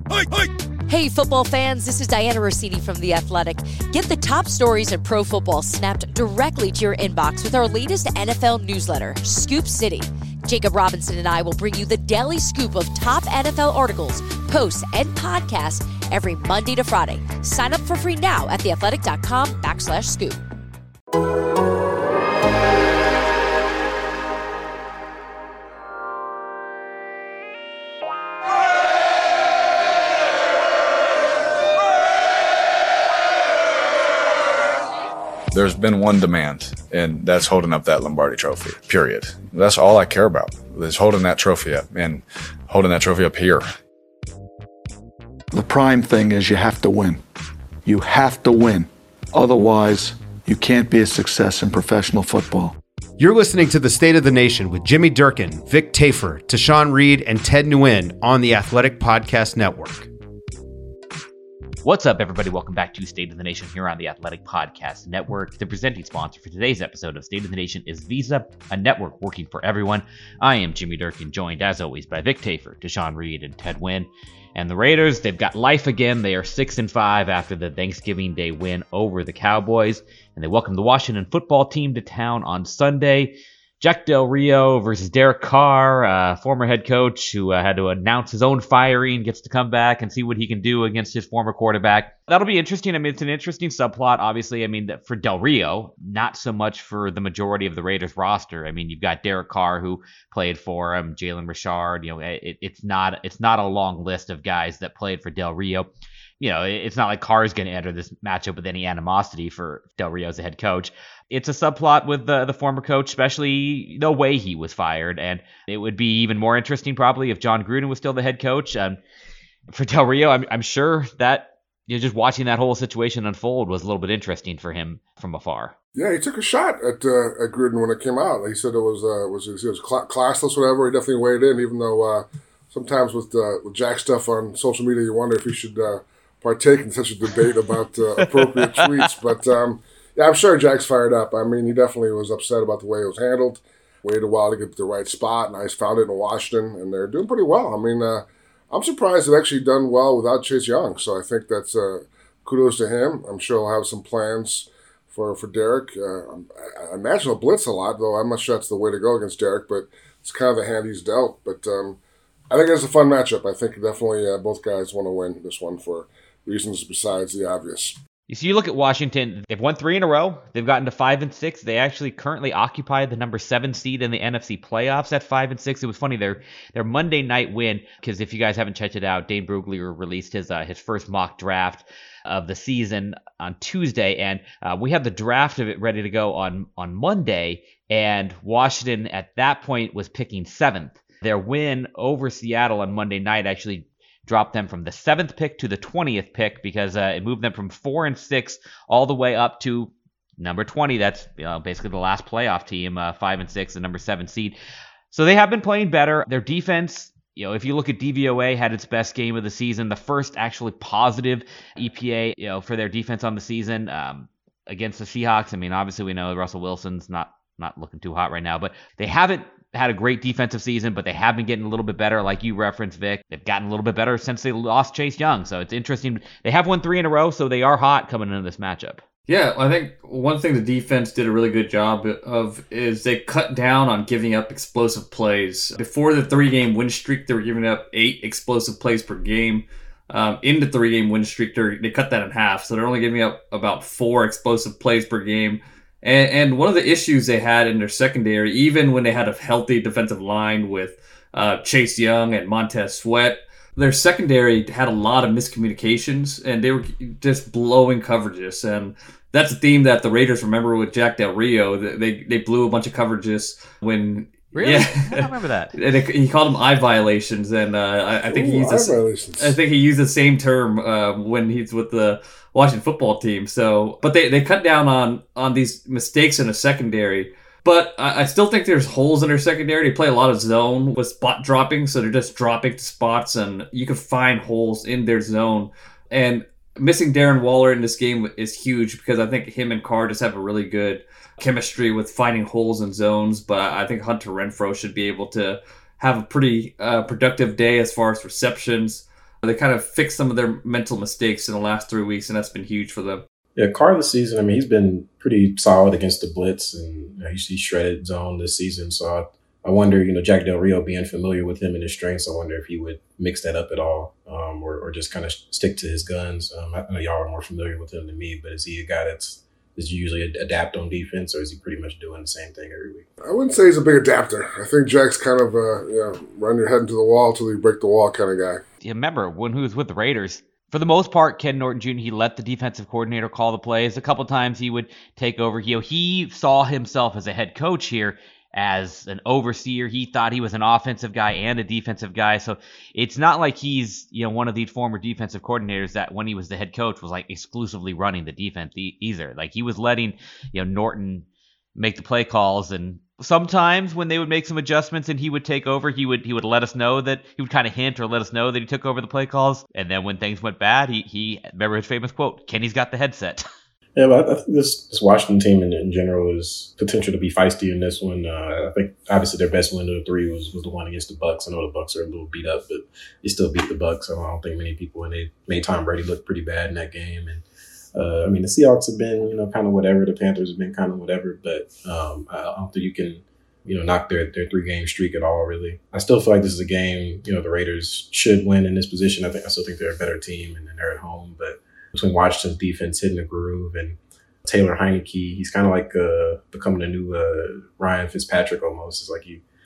Hey, football fans, this is Diana Rossini from The Athletic. Get the top stories in pro football snapped directly to your inbox with our latest NFL newsletter, Scoop City. Jacob Robinson and I will bring you the daily scoop of top NFL articles, posts, and podcasts every Monday to Friday. Sign up for free now at theathletic.com/scoop. There's been one demand, and that's holding up that Lombardi trophy, period. That's all I care about, is holding that trophy up and holding that trophy up here. The prime thing is you have to win. You have to win. Otherwise, you can't be a success in professional football. You're listening to The State of the Nation with Jimmy Durkin, Vic Tafur, Tashawn Reed, and Ted Nguyen on the Athletic Podcast Network. What's up, everybody? Welcome back to State of the Nation here on the Athletic Podcast Network. The presenting sponsor for today's episode of State of the Nation is Visa, a network working for everyone. I am Jimmy Durkin, joined as always by Vic Tafur, Tashawn Reed, and Ted Nguyen. And the Raiders, they've got life again. They are 6-5 after the Thanksgiving Day win over the Cowboys, and they welcome the Washington football team to town on Sunday. Jack Del Rio versus Derek Carr, former head coach who had to announce his own firing, gets to come back and see what he can do against his former quarterback. That'll be interesting. I mean, it's an interesting subplot, obviously. I mean, for Del Rio, not so much for the majority of the Raiders roster. I mean, you've got Derek Carr who played for him, Jalen Richard. You know, it's not a long list of guys that played for Del Rio. You know, it's not like Carr is going to enter this matchup with any animosity for Del Rio as a head coach. It's a subplot with the former coach, especially the way he was fired. And it would be even more interesting probably if John Gruden was still the head coach. For Del Rio, I'm sure that just watching that whole situation unfold was a little bit interesting for him from afar. Yeah, he took a shot at Gruden when it came out. He said it was classless, whatever. He definitely weighed in, even though sometimes with Jack stuff on social media, you wonder if he should partake in such a debate about appropriate tweets. But yeah, I'm sure Jack's fired up. I mean, he definitely was upset about the way it was handled. Waited a while to get to the right spot. Now he's found it in Washington, and they're doing pretty well. I mean, I'm surprised they've actually done well without Chase Young. So I think that's kudos to him. I'm sure he'll have some plans for Derek. I imagine he'll blitz a lot, though I'm not sure that's the way to go against Derek, but it's kind of the hand he's dealt. But I think it's a fun matchup. I think definitely both guys want to win this one for reasons besides the obvious. So you look at Washington, they've won 3 in a row. They've gotten to 5-6. They actually currently occupy the number 7 seed in the NFC playoffs at 5-6. It was funny, their Monday night win, because if you guys haven't checked it out, Dane Brugler released his first mock draft of the season on Tuesday, and we had the draft of it ready to go on Monday, and Washington at that point was picking 7th. Their win over Seattle on Monday night actually dropped them from the 7th pick to the 20th pick because it moved them from 4-6 all the way up to number 20. That's basically the last playoff team, 5-6, the number 7 seed. So they have been playing better. Their defense, if you look at DVOA, had its best game of the season, the first actually positive EPA, for their defense on the season against the Seahawks. I mean, obviously we know Russell Wilson's not looking too hot right now, but they haven't had a great defensive season, but they have been getting a little bit better, like you referenced, Vic. They've gotten a little bit better since they lost Chase Young, so it's interesting. They have won 3 in a row, so they are hot coming into this matchup. Yeah, I think one thing the defense did a really good job of is they cut down on giving up explosive plays. Before the 3-game win streak, they were giving up 8 explosive plays per game. In the 3-game win streak, they cut that in half, so they're only giving up about 4 explosive plays per game. And one of the issues they had in their secondary, even when they had a healthy defensive line with Chase Young and Montez Sweat, their secondary had a lot of miscommunications, and they were just blowing coverages. And that's a theme that the Raiders remember with Jack Del Rio. They blew a bunch of coverages when... Really? Yeah. I don't remember that. And he called them eye violations, and I think he used the same term when he's with the Washington football team. So, but they cut down on these mistakes in the secondary. But I still think there's holes in their secondary. They play a lot of zone with spot dropping, so they're just dropping to spots, and you can find holes in their zone. And missing Darren Waller in this game is huge because I think him and Carr just have a really good chemistry with finding holes in zones. But I think Hunter Renfrow should be able to have a pretty productive day as far as receptions. They kind of fixed some of their mental mistakes in the last 3 weeks, and that's been huge for them. Yeah, Carr this season, I mean, he's been pretty solid against the blitz, and he's shredded zone this season. So I wonder, Jack Del Rio being familiar with him and his strengths, I wonder if he would mix that up at all, or just kind of stick to his guns. I know y'all are more familiar with him than me, but is he a guy does he usually adapt on defense, or is he pretty much doing the same thing every week? I wouldn't say he's a big adapter. I think Jack's kind of run your head into the wall till you break the wall kind of guy. You remember when he was with the Raiders, for the most part, Ken Norton Jr., he let the defensive coordinator call the plays. A couple times he would take over. He saw himself as a head coach here, as an overseer. He thought he was an offensive guy and a defensive guy. So it's not like he's, one of these former defensive coordinators that when he was the head coach was like exclusively running the defense either. Like he was letting, Norton make the play calls, and sometimes when they would make some adjustments and he would take over, he would let us know that he would kind of hint or let us know that he took over the play calls. And then when things went bad, he remember his famous quote, "Kenny's got the headset." Yeah, but I think this Washington team in general is potential to be feisty in this one. I think obviously their best win of the three was the one against the Bucs. I know the Bucs are a little beat up, but they still beat the Bucs. So I don't think many people, and they made Tom Brady look pretty bad in that game. And the Seahawks have been, kind of whatever. The Panthers have been kind of whatever. But I don't think you can, knock their 3-game streak at all, really. I still feel like this is a game, the Raiders should win in this position. I still think they're a better team, and they're at home. But between Washington's defense hitting the groove and Taylor Heineke, he's kind of like becoming a new Ryan Fitzpatrick almost. It's like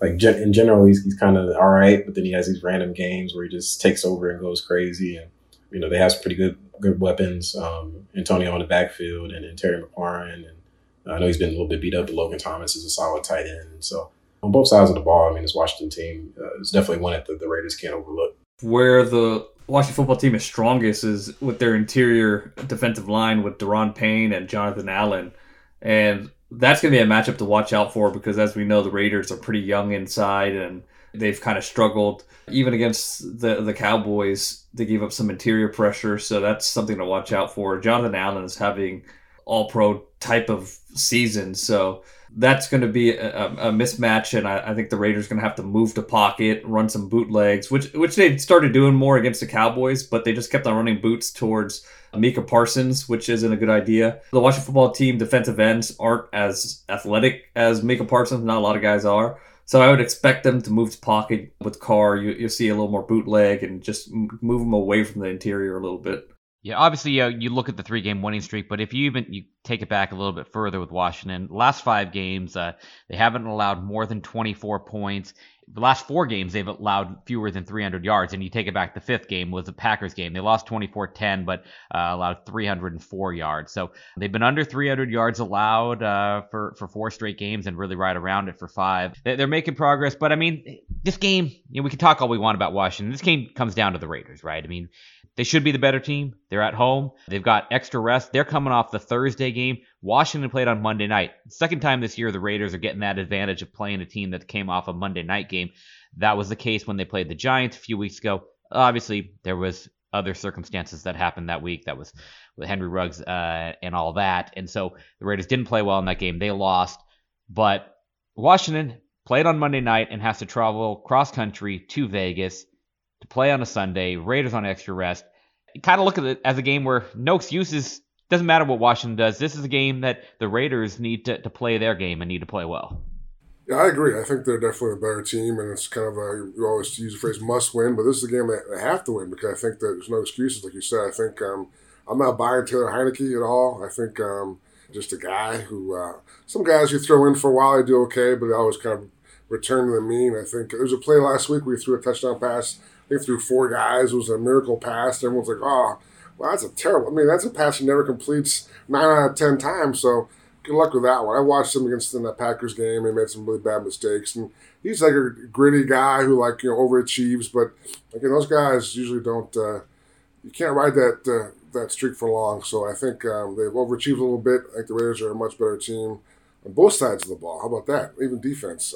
in general, he's kind of all right, but then he has these random games where he just takes over and goes crazy. And they have some pretty good weapons. Antonio in the backfield and Terry McLaurin, and I know he's been a little bit beat up, but Logan Thomas is a solid tight end. And so on both sides of the ball, this Washington team is definitely one that the Raiders can't overlook. Where the Washington football team is strongest is with their interior defensive line with Daron Payne and Jonathan Allen. And that's going to be a matchup to watch out for because, as we know, the Raiders are pretty young inside and they've kind of struggled. Even against the Cowboys, they gave up some interior pressure, so that's something to watch out for. Jonathan Allen is having all-pro type of season, so that's going to be a mismatch, and I think the Raiders are going to have to move the pocket, run some bootlegs, which they started doing more against the Cowboys, but they just kept on running boots towards Micah Parsons, which isn't a good idea. The Washington football team defensive ends aren't as athletic as Micah Parsons. Not a lot of guys are. So I would expect them to move the pocket with Carr. You'll see a little more bootleg and just move them away from the interior a little bit. Yeah, obviously you look at the 3-game winning streak, but if you take it back a little bit further with Washington, last 5 games, they haven't allowed more than 24 points. The last 4 games, they've allowed fewer than 300 yards, and you take it back, the 5th game was the Packers game. They lost 24-10, but allowed 304 yards. So they've been under 300 yards allowed for 4 straight games and really right around it for 5. They're making progress, but this game, we can talk all we want about Washington. This game comes down to the Raiders, right? They should be the better team. They're at home. They've got extra rest. They're coming off the Thursday game. Washington played on Monday night. Second time this year, the Raiders are getting that advantage of playing a team that came off a Monday night game. That was the case when they played the Giants a few weeks ago. Obviously, there was other circumstances that happened that week. That was with Henry Ruggs and all that. And so the Raiders didn't play well in that game. They lost. But Washington played on Monday night and has to travel cross-country to Vegas to play on a Sunday, Raiders on extra rest. Kind of look at it as a game where no excuses. Doesn't matter what Washington does. This is a game that the Raiders need to play their game and need to play well. Yeah, I agree. I think they're definitely a better team, and it's kind of you always use the phrase must win, but this is a game they have to win because I think that there's no excuses, like you said. I think I'm not buying Taylor Heineke at all. I think just a guy who some guys you throw in for a while, they do okay, but they always kind of return to the mean. I think there was a play last week where he threw a touchdown pass. I think through 4 guys. It was a miracle pass. Everyone's like, oh, well, that's a terrible. That's a pass he never completes 9 out of 10 times. So good luck with that one. I watched him against in that Packers game. He made some really bad mistakes. And he's like a gritty guy who overachieves. But those guys usually don't. You can't ride that streak for long. So I think they've overachieved a little bit. I think the Raiders are a much better team on both sides of the ball. How about that? Even defense.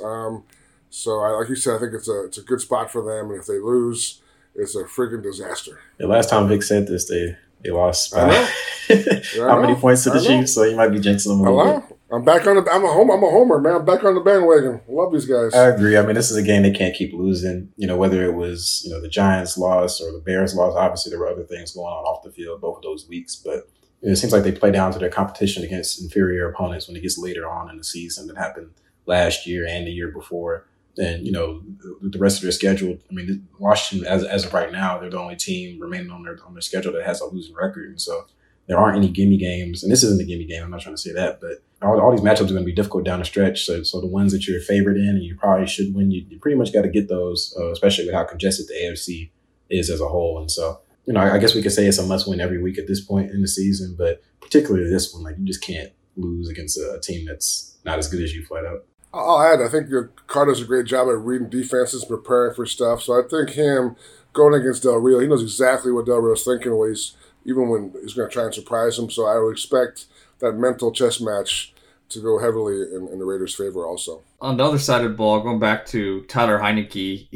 So, like you said, I think it's a good spot for them, and if they lose, it's a friggin' disaster. The last time Vic said this, they lost by how many points to the Chiefs? So you might be jinxing them a little bit. I'm a homer, man. I'm back on the bandwagon. Love these guys. I agree. I mean, this is a game they can't keep losing. Whether it was, the Giants loss or the Bears loss, obviously there were other things going on off the field both of those weeks. But it seems like they play down to their competition against inferior opponents when it gets later on in the season. That happened last year and the year before. And, the rest of their schedule, I mean, Washington, as of right now, they're the only team remaining on their schedule that has a losing record. And so there aren't any gimme games. And this isn't a gimme game. I'm not trying to say that. But all these matchups are going to be difficult down the stretch. So the ones that you're favored in and you probably should win, you pretty much got to get those, especially with how congested the AFC is as a whole. And so, I guess we could say it's a must win every week at this point in the season. But particularly this one, like, you just can't lose against a team that's not as good as you flat out. I'll add, I think Carr does a great job at reading defenses, preparing for stuff. So I think him going against Del Rio, he knows exactly what Del Rio's thinking, even when he's going to try and surprise him. So I would expect that mental chess match to go heavily in the Raiders' favor also. On the other side of the ball, going back to Tyler Heinicke,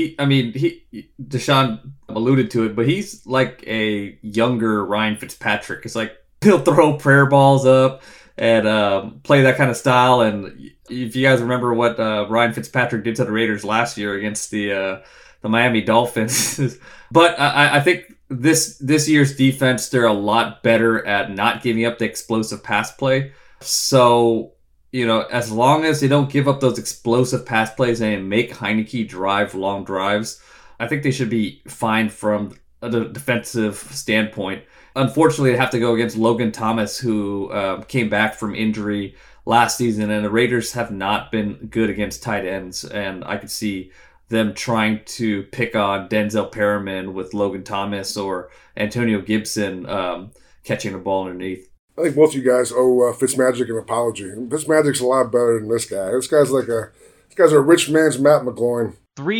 Deshaun alluded to it, but he's like a younger Ryan Fitzpatrick. It's like he'll throw prayer balls up and play that kind of style. And if you guys remember what Ryan Fitzpatrick did to the Raiders last year against the Miami Dolphins, but I think this year's defense, they're a lot better at not giving up the explosive pass play. So, as long as they don't give up those explosive pass plays and make Heinicke drive long drives, I think they should be fine from a defensive standpoint. Unfortunately, they have to go against Logan Thomas, who came back from injury last season, and the Raiders have not been good against tight ends. And I could see them trying to pick on Denzel Perriman with Logan Thomas or Antonio Gibson catching the ball underneath. I think both of you guys owe Fitzmagic an apology. Fitzmagic's a lot better than this guy. This guy's a rich man's Matt McGloin.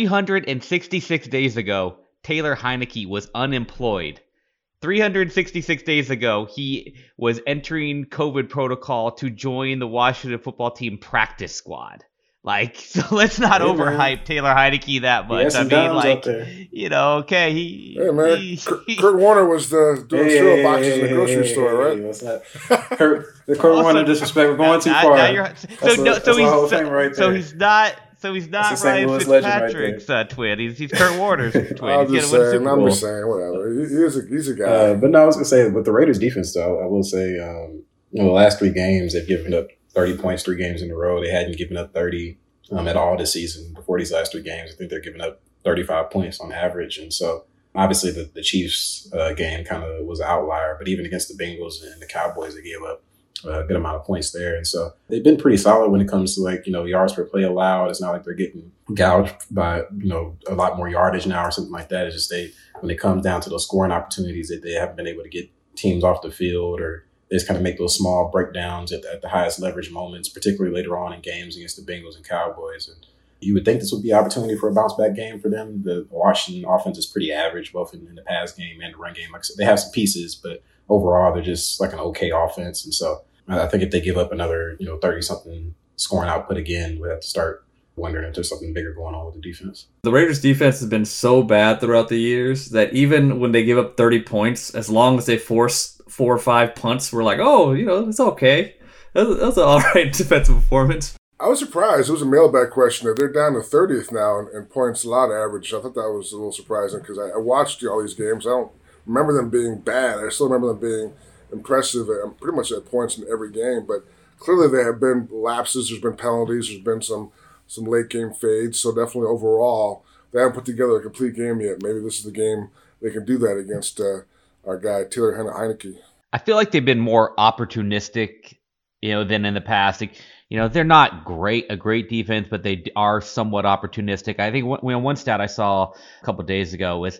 366 days ago, Taylor Heinicke was unemployed. 366 days ago, he was entering COVID protocol to join the Washington football team practice squad. So let's not overhype Taylor Heinicke that much. Okay. Hey, man, Kurt Warner was doing cereal boxes in the grocery store, right? What's that? The Kurt Warner disrespect. We're going too far. That's a Hall of Fame right there. So he's not Ryan Fitzpatrick's twin. He's Kurt Warner's twin. I'm just saying, whatever. He's a guy. But no, I was going to say, with the Raiders defense, though, I will say, the last 3 games, they've given up 30 points 3 games in a row. They hadn't given up 30 at all this season. Before these last 3 games, I think they're giving up 35 points on average. And so, obviously, the Chiefs game kind of was an outlier. But even against the Bengals and the Cowboys, they gave up a good amount of points there. And so they've been pretty solid when it comes to yards per play allowed. It's not like they're getting gouged by, a lot more yardage now or something like that. It's just when it comes down to those scoring opportunities, that they haven't been able to get teams off the field, or they just kind of make those small breakdowns at the highest leverage moments, particularly later on in games against the Bengals and Cowboys. And you would think this would be an opportunity for a bounce back game for them. The Washington offense is pretty average, both in the pass game and the run game. Like I said, they have some pieces, but overall they're just like an okay offense. And so I think if they give up another, 30-something scoring output again, we have to start wondering if there's something bigger going on with the defense. The Raiders' defense has been so bad throughout the years that even when they give up 30 points, as long as they force 4 or 5 punts, we're like, it's okay. That's an all right defensive performance. I was surprised. It was a mailbag question. They're down to 30th now in points allowed average. I thought that was a little surprising because I watched all these games. I don't remember them being bad. I still remember them being impressive pretty much at points in every game, but clearly there have been lapses, there's been penalties, there's been some late game fades, so definitely overall they haven't put together a complete game yet. Maybe this is the game they can do that against our guy Taylor Heinicke. I feel like they've been more opportunistic, than in the past. They're not a great defense, but they are somewhat opportunistic. I think one stat I saw a couple of days ago was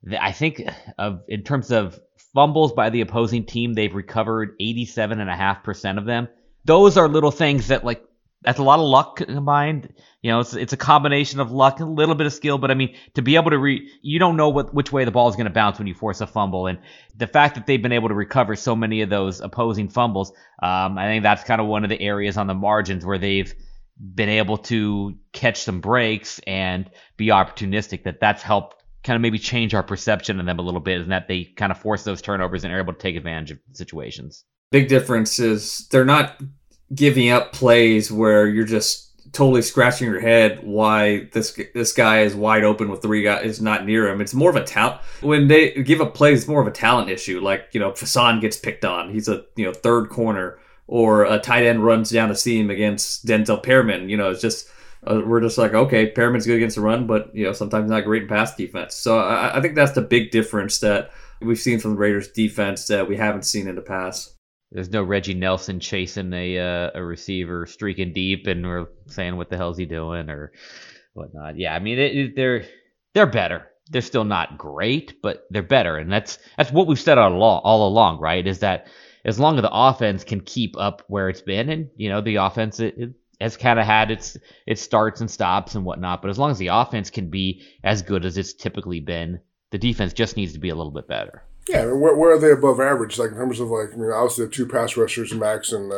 in terms of fumbles by the opposing team, they've recovered 87.5% of them. Those are little things that that's a lot of luck combined. It's a combination of luck, a little bit of skill, but I mean, to be able to you don't know which way the ball is going to bounce when you force a fumble, and the fact that they've been able to recover so many of those opposing fumbles, I think that's kind of one of the areas on the margins where they've been able to catch some breaks and be opportunistic. That's helped kind of maybe change our perception of them a little bit, and that they kind of force those turnovers and are able to take advantage of situations. Big difference is they're not giving up plays where you're just totally scratching your head why this guy is wide open with 3 guys is not near him. It's more of a talent. When they give up plays, it's more of a talent issue. Like, Fasan gets picked on. He's a third corner, or a tight end runs down a seam against Denzel Perriman. It's just we're just like, okay, Perriman's good against the run, but sometimes not great in pass defense. So I think that's the big difference that we've seen from the Raiders defense that we haven't seen in the past. There's no Reggie Nelson chasing a receiver streaking deep, and we're saying, what the hell is he doing or whatnot. Yeah, I mean, they're better. They're still not great, but they're better, and that's what we've said all along, right? Is that as long as the offense can keep up where it's been, and the offense it has kind of had its starts and stops and whatnot, but as long as the offense can be as good as it's typically been, the defense just needs to be a little bit better. Yeah, I mean, where are they above average? Like in terms of obviously the 2 pass rushers, Max and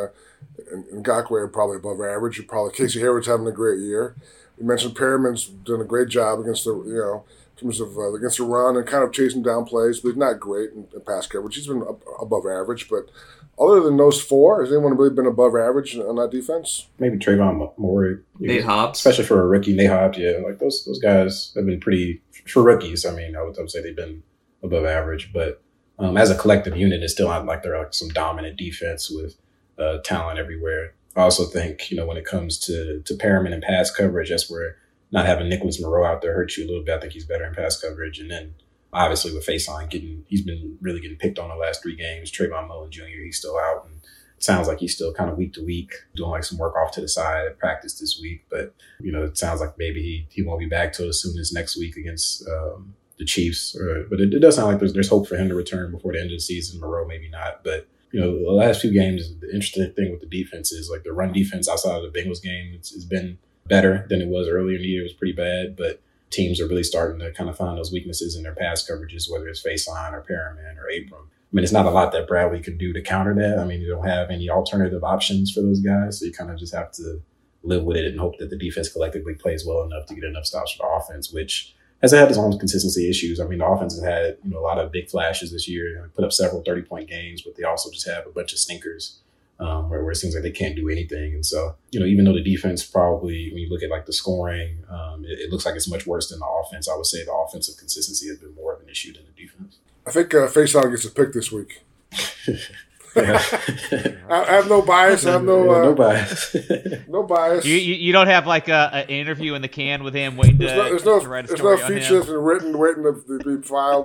Ngakoue are probably above average. Probably Casey Hayward's having a great year. You mentioned Perriman's doing a great job against the in terms of against the run and kind of chasing down plays, but he's not great in pass coverage. He's been above average, but other than those 4, has anyone really been above average on that defense? Maybe Trayvon Moore, Nate Hobbs, especially for a rookie. Nate Hobbs, yeah, like those guys have been pretty for rookies. I mean, I would say they've been above average, but as a collective unit, it's still not like they're like some dominant defense with talent everywhere. I also think, when it comes to Perriman and pass coverage, that's where not having Nicholas Moreau out there hurts you a little bit. I think he's better in pass coverage. And then obviously with Faison he's been really getting picked on the last 3 games. Trayvon Mullen Jr., he's still out. And it sounds like he's still kind of week to week doing like some work off to the side at practice this week. But, it sounds like maybe he won't be back till as soon as next week against the Chiefs. But it does sound like there's hope for him to return before the end of the season. Moreau, maybe not. But, the last 2 games, the interesting thing with the defense is like the run defense outside of the Bengals game, it's been better than it was earlier in the year. It was pretty bad, but teams are really starting to kind of find those weaknesses in their pass coverages, whether it's Faison or Perriman or Abram. I mean, it's not a lot that Bradley can do to counter that. I mean, you don't have any alternative options for those guys, so you kind of just have to live with it and hope that the defense collectively plays well enough to get enough stops for the offense, which has had its own consistency issues. I mean, the offense has had a lot of big flashes this year, put up several 30-point games, but they also just have a bunch of stinkers where it seems like they can't do anything. And so, even though the defense probably, when you look at like the scoring, it looks like it's much worse than the offense. I would say the offensive consistency has been more of an issue than the defense. I think Faison gets a pick this week. I have no bias. I have no bias. No bias. You don't have like an interview in the can with him waiting to write a story. There's no feature that's been written, waiting to be filed.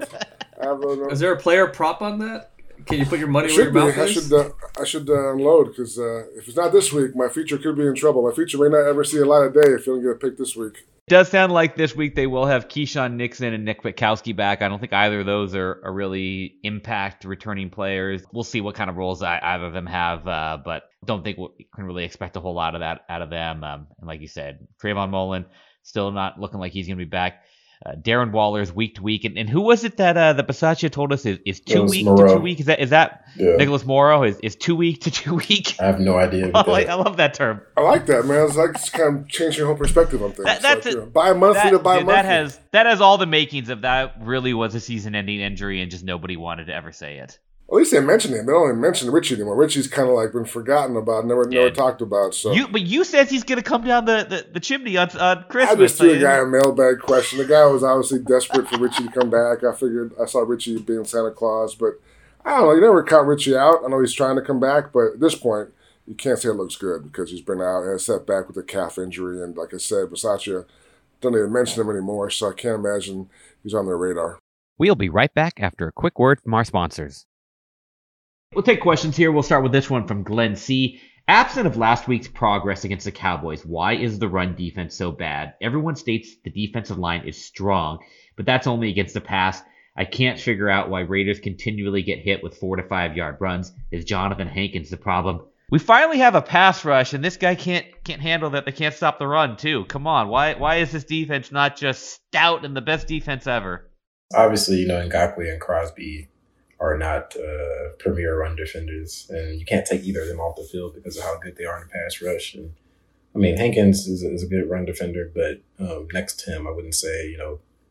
Is there a player prop on that? Can you put your money where your mouth is? I should unload, because if it's not this week, my feature could be in trouble. My feature may not ever see a light of day if you don't get a pick this week. It does sound like this week they will have Keyshawn Nixon and Nick Witkowski back. I don't think either of those are really impact returning players. We'll see what kind of roles either of them have, but don't think we can really expect a whole lot of that out of them. And like you said, Trayvon Mullen still not looking like he's going to be back. Darren Waller's week to week, and who was it that Bisaccia told us is 2 week to 2 week? Is that Nicholas Morrow is 2 week to 2 week? I have no idea. I love that term. I like that, man. It's like it's kind of changing your whole perspective on things. That's like, bi-monthly to bi-monthly. That has all the makings of that really was a season-ending injury, and just nobody wanted to ever say it. At least they mentioned him. They don't even mention Richie anymore. Richie's kind of like been forgotten about, never talked about. So but you said he's going to come down the chimney on Christmas. I just threw a guy a mailbag question. The guy was obviously desperate for Richie to come back. I saw Richie being Santa Claus, but I don't know. You never count Richie out. I know he's trying to come back, but at this point, you can't say it looks good because he's been out and a setback with a calf injury. And like I said, Bisaccia don't even mention him anymore, so I can't imagine he's on their radar. We'll be right back after a quick word from our sponsors. We'll take questions here. We'll start with this one from Glenn C. Absent of last week's progress against the Cowboys, why is the run defense so bad? Everyone states the defensive line is strong, but that's only against the pass. I can't figure out why Raiders continually get hit with 4 to 5 yard runs. Is Jonathan Hankins the problem? We finally have a pass rush, and this guy can't handle that. They can't stop the run, too. Come on. Why is this defense not just stout and the best defense ever? Obviously, Ngakoue and Crosby are not premier run defenders, and you can't take either of them off the field because of how good they are in the pass rush. And I mean, Hankins is a good run defender, but next to him, I wouldn't say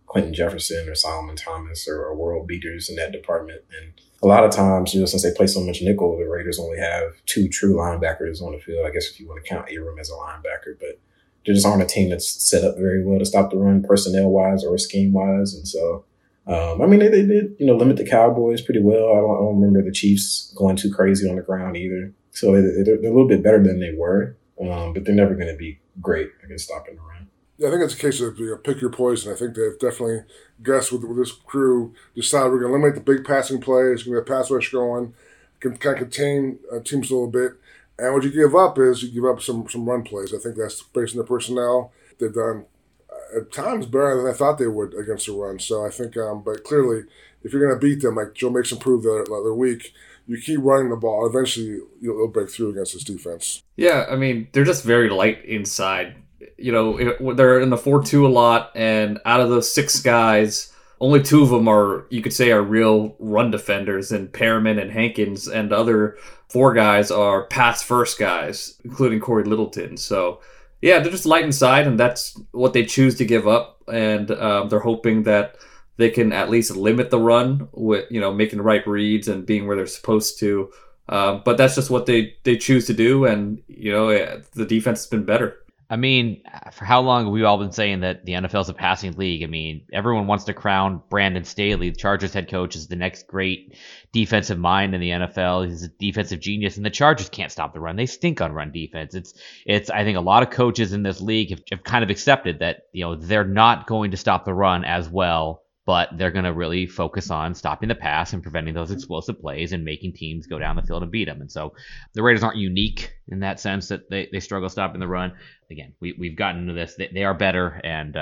Quentin Jefferson or Solomon Thomas or world beaters in that department. And a lot of times, since they play so much nickel, the Raiders only have 2 true linebackers on the field. I guess if you want to count Abram as a linebacker, but they just aren't a team that's set up very well to stop the run personnel-wise or scheme-wise. And so, they did, limit the Cowboys pretty well. I don't remember the Chiefs going too crazy on the ground either. So they're a little bit better than they were, but they're never going to be great against stopping the run. Yeah, I think it's a case of pick your poison. I think they've definitely guessed with this crew, decided we're going to eliminate the big passing plays, going to get pass rush going, can kind of contain teams a little bit. And what you give up is you give up some run plays. I think that's based on their personnel. They've done at times better than I thought they would against the run. So I think, but clearly, if you're going to beat them, like Joe makes them prove that they're weak, you keep running the ball. Eventually, you'll break through against this defense. Yeah, they're just very light inside. They're in the 4-2 a lot, and out of those 6 guys, only 2 of them are real run defenders, and Perriman and Hankins, and the other 4 guys are pass first guys, including Corey Littleton. So, yeah, they're just light inside, and that's what they choose to give up, and they're hoping that they can at least limit the run with, making the right reads and being where they're supposed to. But that's just what they choose to do, and, the defense has been better. For how long have we all been saying that the NFL is a passing league? Everyone wants to crown Brandon Staley, the Chargers head coach, as the next great defensive mind in the NFL. He's a defensive genius, and the Chargers can't stop the run. They stink on run defense. It's. I think a lot of coaches in this league have kind of accepted that, they're not going to stop the run as well, but they're going to really focus on stopping the pass and preventing those explosive plays and making teams go down the field and beat them. And so the Raiders aren't unique in that sense that they struggle stopping the run. Again, we've gotten into this. They are better, and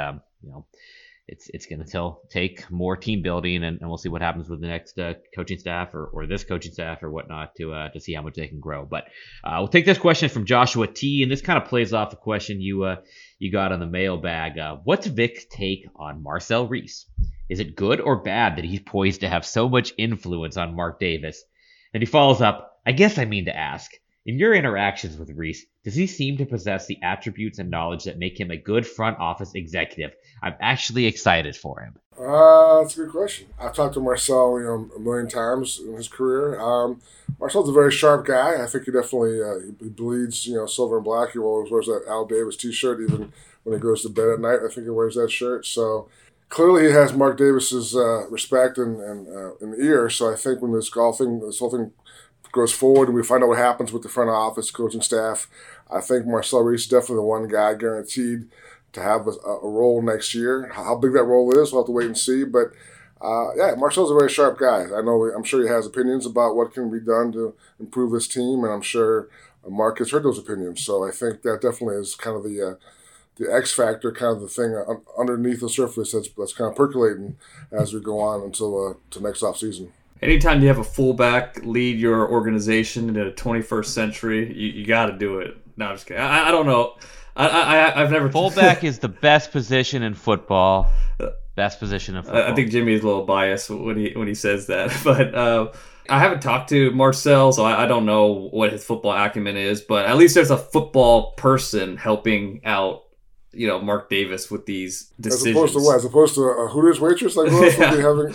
it's going to take more team building, and we'll see what happens with the next coaching staff or this coaching staff or whatnot to see how much they can grow. But we'll take this question from Joshua T, and this kind of plays off a question you got on the mailbag. What's Vic's take on Marcel Reese? Is it good or bad that he's poised to have so much influence on Mark Davis? And he follows up, I guess I mean to ask, in your interactions with Reese, does he seem to possess the attributes and knowledge that make him a good front office executive? I'm actually excited for him. That's a good question. I've talked to Marcel, a million times in his career. Marcel's a very sharp guy. I think he definitely he bleeds, silver and black. He always wears that Al Davis T-shirt, even when he goes to bed at night. I think he wears that shirt. So clearly, he has Mark Davis's respect and ear. So I think when this whole thing goes forward and we find out what happens with the front office, coaching staff, I think Marcel Reese is definitely the one guy guaranteed to have a role next year. How big that role is, we'll have to wait and see. But Marcel's a very sharp guy. I'm sure he has opinions about what can be done to improve this team, and I'm sure Mark has heard those opinions. So I think that definitely is kind of the X factor, kind of the thing underneath the surface that's kind of percolating as we go on until next offseason. Anytime you have a fullback lead your organization into the 21st century, you got to do it. No, I'm just kidding. I don't know. I've never. Fullback is the best position in football. Best position in football. I think Jimmy is a little biased when he says that, but I haven't talked to Marcel, so I don't know what his football acumen is. But at least there's a football person helping out, Mark Davis with these decisions. As opposed to what? As opposed to a Hooters waitress? Like, who else would be having?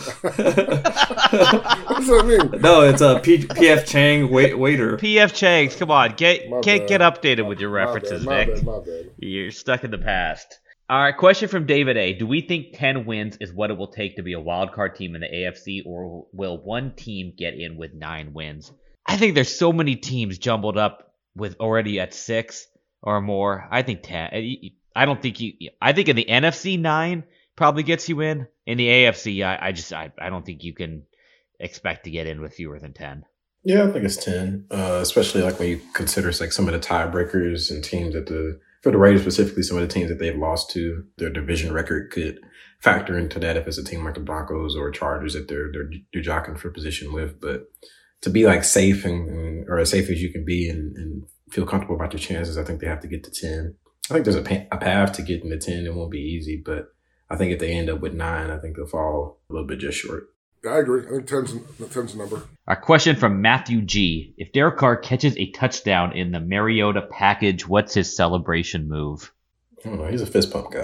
What does that mean? No, it's a P.F. Chang waiter. P.F. Chang's, come on. Get updated with your references, Vic. My bad. You're stuck in the past. All right, question from David A. Do we think 10 wins is what it will take to be a wild card team in the AFC, or will one team get in with 9 wins? I think there's so many teams jumbled up with already at 6 or more. I think 10. I think in the NFC 9 probably gets you in. In the AFC, I don't think you can expect to get in with fewer than 10. Yeah, I think it's 10, especially like when you consider like some of the tiebreakers and teams for the Raiders specifically, some of the teams that they've lost to, their division record could factor into that if it's a team like the Broncos or Chargers that they're jockeying for position with. But to be like safe or as safe as you can be and feel comfortable about your chances, I think they have to get to 10. I think there's a path to getting to 10. It won't be easy, but I think if they end up with 9, I think they'll fall a little bit just short. Yeah, I agree. I think 10's a number. Our question from Matthew G. If Derek Carr catches a touchdown in the Mariota package, what's his celebration move? I don't know. He's a fist pump guy.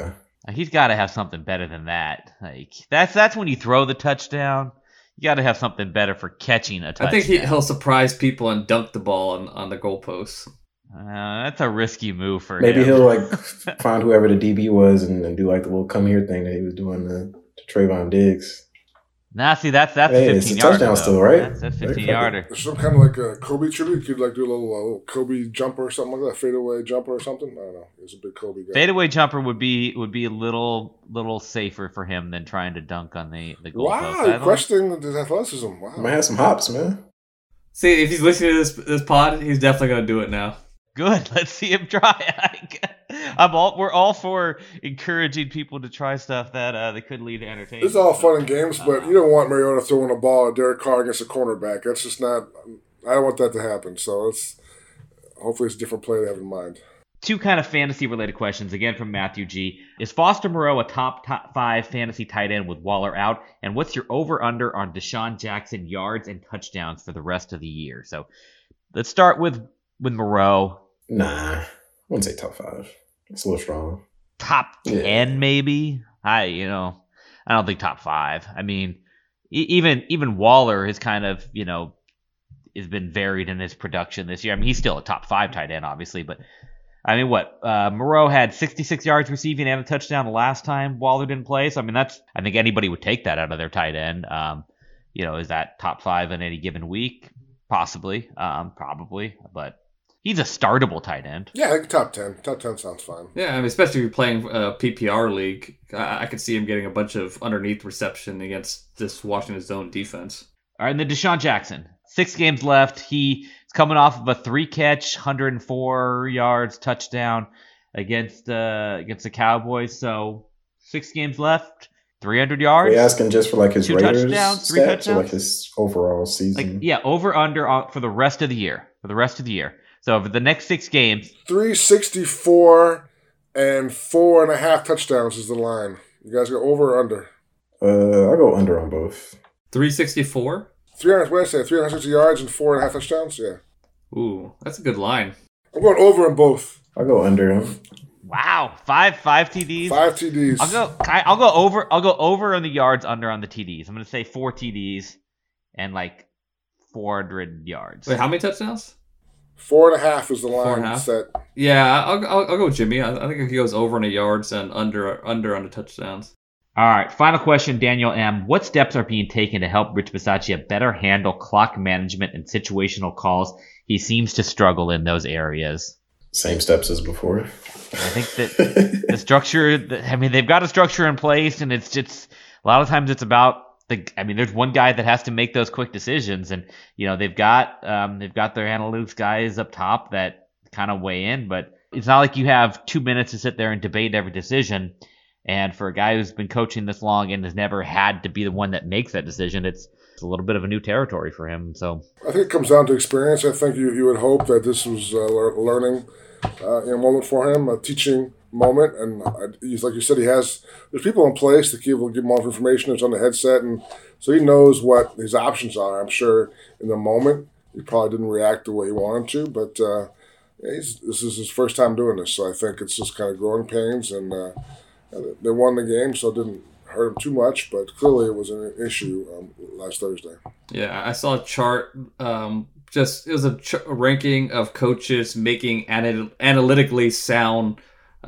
He's got to have something better than that. Like that's when you throw the touchdown. You got to have something better for catching a touchdown. I think he'll surprise people and dunk the ball on the goalposts. That's a risky move for Maybe him. he'll like find whoever the DB was and do like the little come here thing that he was doing to Trayvon Diggs. Nah, see, that's Hey, a 15 it's a yarder. touchdown still, right? That's 15 yarder. There's some kind of like a Kobe tribute. You could like do a little Kobe jumper or something like that, fadeaway jumper or something. I don't know. He's a big Kobe guy. Fadeaway jumper would be a little safer for him than trying to dunk on the goalpost. Wow, you're questioning his athleticism. Wow. Might have some hops, man. See, if he's listening to this pod, he's definitely going to do it now. Good. Let's see him try. We're all for encouraging people to try stuff that they could lead to entertainment. It's all fun and games, but you don't want Mariota throwing a ball at Derek Carr against a cornerback. That's just not. I don't want that to happen. So hopefully it's a different play to have in mind. Two kind of fantasy-related questions, again from Matthew G. Is Foster Moreau a top 5 fantasy tight end with Waller out? And what's your over-under on Deshaun Jackson yards and touchdowns for the rest of the year? So let's start with Moreau. Nah, I wouldn't say top 5. It's a little strong. Top 10, maybe? I don't think top 5. I mean, even Waller has kind of, has been varied in his production this year. I mean, he's still a top 5 tight end, obviously, but I mean, Moreau had 66 yards receiving and a touchdown the last time Waller didn't play. So, I mean, I think anybody would take that out of their tight end. Is that top 5 in any given week? Possibly, probably, but he's a startable tight end. Yeah, I think top 10. Top 10 sounds fine. Yeah, I mean, especially if you're playing a PPR league, I could see him getting a bunch of underneath reception against this Washington's zone defense. All right, and then Deshaun Jackson. 6 games left. He's coming off of a 3-catch, 104 yards touchdown against the Cowboys. So 6 games left, 300 yards. Are you asking just for like his 2 Raiders touchdowns, 3 stats touchdowns, or like his overall season? Over under for the rest of the year. So over the next 6 games, 364 and 4.5 touchdowns is the line. You guys go over or under? I'll go under on both. 364. 360 yards and 4.5 touchdowns. Yeah. Ooh, that's a good line. I'm going over on both. I'll go under him. wow, five TDs. 5 TDs. I'll go over. I'll go over on the yards, under on the TDs. I'm going to say 4 TDs and like 400 yards. Wait, how many touchdowns? 4.5 is the line set. Yeah, I'll go with Jimmy. I think if he goes over on the yards and under on the touchdowns. All right, final question, Daniel M. What steps are being taken to help Rich Bisaccia better handle clock management and situational calls? He seems to struggle in those areas. Same steps as before. I think that the structure, they've got a structure in place, and it's just a lot of times it's about there's one guy that has to make those quick decisions, and they've got their analytics guys up top that kind of weigh in, but it's not like you have 2 minutes to sit there and debate every decision. And for a guy who's been coaching this long and has never had to be the one that makes that decision, it's a little bit of a new territory for him. So I think it comes down to experience. I think you would hope that this was a learning moment for him, a teaching moment. And he's, like you said, there's people in place to give him all the information that's on the headset. And so he knows what his options are. I'm sure in the moment he probably didn't react the way he wanted to, but this is his first time doing this. So I think it's just kind of growing pains, and they won the game, so it didn't hurt him too much, but clearly it was an issue last Thursday. Yeah, I saw a chart. It was a ranking of coaches making analytically sound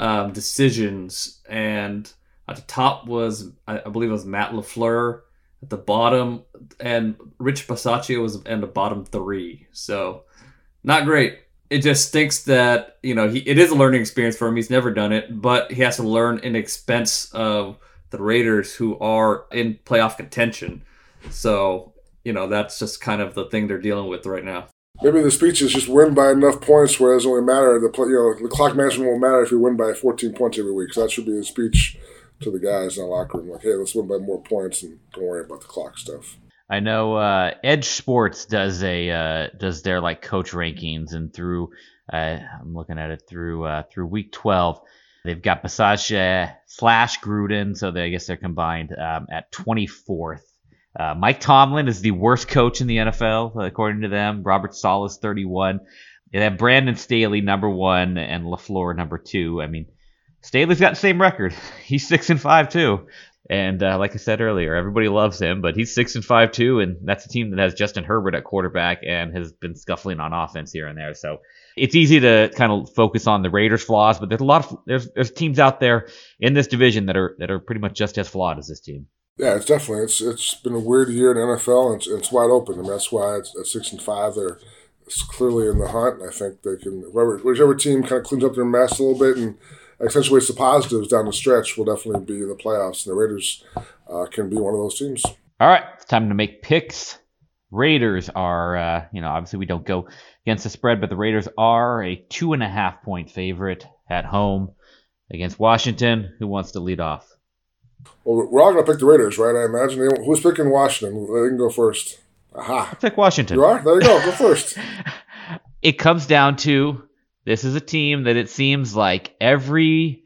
decisions, and at the top was, I believe it was Matt LaFleur. At the bottom, and Rich Bisaccia was in the bottom 3. So, not great. It just stinks that, it is a learning experience for him. He's never done it, but he has to learn in expense of the Raiders, who are in playoff contention. So, that's just kind of the thing they're dealing with right now. Maybe the speech is just win by enough points where it doesn't really matter. The clock management won't matter if you win by 14 points every week. So that should be a speech to the guys in the locker room. Like, hey, let's win by more points and don't worry about the clock stuff. I know Edge Sports does their like coach rankings, and through I'm looking at it through week 12, they've got Bisaccia / Gruden, so I guess they're combined at 24th. Mike Tomlin is the worst coach in the NFL according to them. Robert Saleh is 31. They have Brandon Staley number 1 and LaFleur number 2. I mean, Staley's got the same record. He's 6-5 too. And like I said earlier, everybody loves him, but he's 6-5 too, and that's a team that has Justin Herbert at quarterback and has been scuffling on offense here and there. So it's easy to kind of focus on the Raiders' flaws, but there's a lot of there's teams out there in this division that are pretty much just as flawed as this team. Yeah, it's definitely it's been a weird year in the NFL, and it's wide open, and that's why it's at 6-5. They're clearly in the hunt. And I think they can whichever team kind of cleans up their mess a little bit and accentuates the positives down the stretch will definitely be in the playoffs. And the Raiders can be one of those teams. All right, it's time to make picks. Raiders are, obviously we don't go against the spread, but the Raiders are a 2.5-point favorite at home against Washington. Who wants to lead off? Well, we're all going to pick the Raiders, right? I imagine. Who's picking Washington? They can go first. Aha. I'll pick Washington. You are? There you go. Go first. It comes down to, this is a team that it seems like every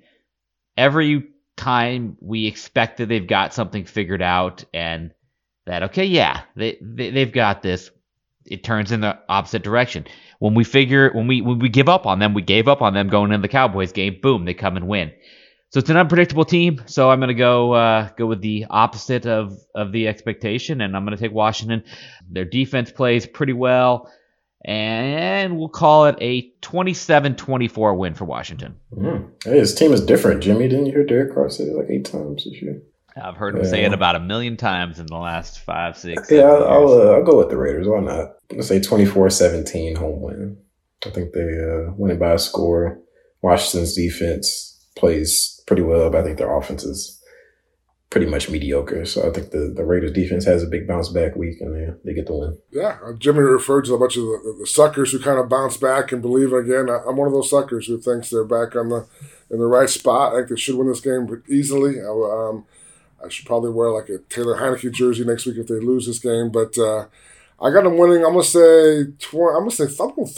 time we expect that they've got something figured out and that, okay, yeah, they've got this, it turns in the opposite direction. When we give up on them, we gave up on them going into the Cowboys game, boom, they come and win. So it's an unpredictable team, so I'm going to go with the opposite of the expectation, and I'm going to take Washington. Their defense plays pretty well, and we'll call it a 27-24 win for Washington. Hey, his team is different, Jimmy. Didn't you hear Derek Carr say it like 8 times this year? I've heard him say it about 1 million times in the last 5, 6. Yeah, I'll go with the Raiders. Why not? Let's say 24-17 home win. I think they win it by a score. Washington's defense plays pretty well, but I think their offense is pretty much mediocre. So I think the Raiders defense has a big bounce back week, and they get the win. Yeah, Jimmy referred to a bunch of the suckers who kind of bounce back and believe again. I'm one of those suckers who thinks they're back in the right spot. I think they should win this game easily. I should probably wear like a Taylor Heineke jersey next week if they lose this game, but I got them winning. I'm gonna say 30. I'm gonna say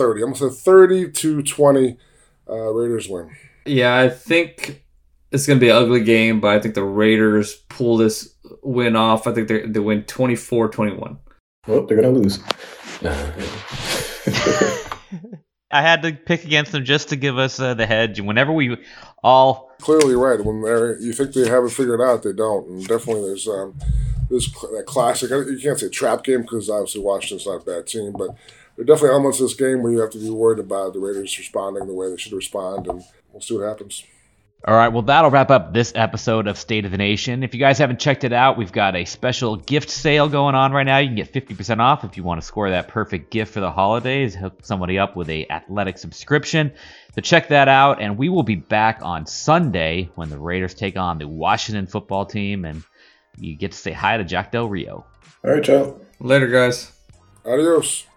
30-20. Raiders win. Yeah, I think it's going to be an ugly game, but I think the Raiders pull this win off. I think they win 24-21. Well, they're going to lose. I had to pick against them just to give us the hedge. Whenever we all... Clearly right. When you think they have it figured out, they don't. And definitely there's that classic... You can't say trap game because obviously Washington's not a bad team, but there are definitely elements of this game where you have to be worried about the Raiders responding the way they should respond, and we'll see what happens. All right, well, that'll wrap up this episode of State of the Nation. If you guys haven't checked it out, we've got a special gift sale going on right now. You can get 50% off if you want to score that perfect gift for the holidays, hook somebody up with a athletic subscription. So check that out, and we will be back on Sunday when the Raiders take on the Washington football team, and you get to say hi to Jack Del Rio. All right, y'all. Later, guys. Adios.